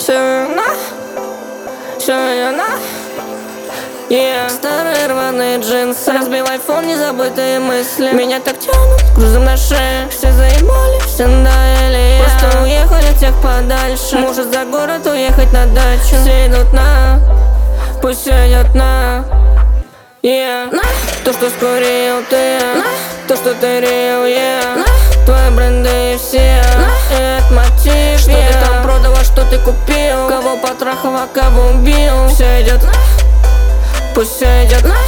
Старые рваные джинсы, разбивай фон, незабытые мысли. Меня так тянут грузом на шее. Все заебали, все надоели. Просто уехали от всех подальше. Может за город уехать на дачу. Все идут на, пусть все идет на. То, что скурил ты, то, что ты рил, твои бренды все, это мотив. Что ты там продала, что ты купил, кого потрахал, а кого убил. Все идет на, пусть все идет на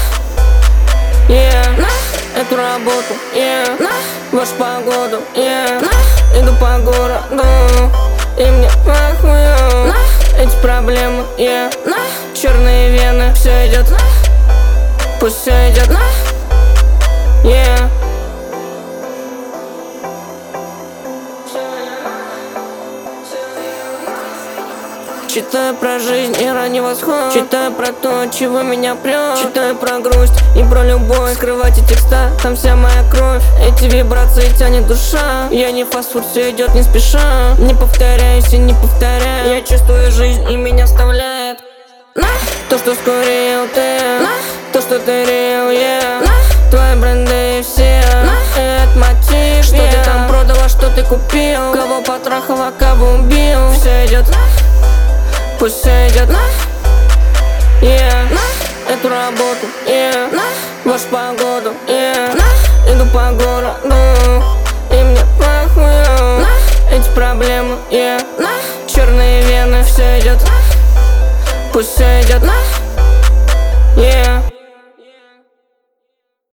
эту работу, вашу погоду, иду по городу, и мне похуй эти проблемы, черные вены. Все идет на, пусть все идет на Читаю про жизнь и ранний восход. Читаю про то, чего меня прет. Читаю про грусть и про любовь. Скрывайте текста, там вся моя кровь. Эти вибрации тянет душа. Я не фастфуд, все идет не спеша. Не повторяюсь и не повторяю. Я чувствую жизнь и меня оставляет то, что скурил ты, то, что ты рил, твои бренды все, это мотив. Что ты там продала, что ты купил, кого потрахал, а кого убил. Все идет пусть все идет на эту работу, вашу погоду, иду по городу, и мне похуй эти проблемы, черные вены. Все идет пусть все идет на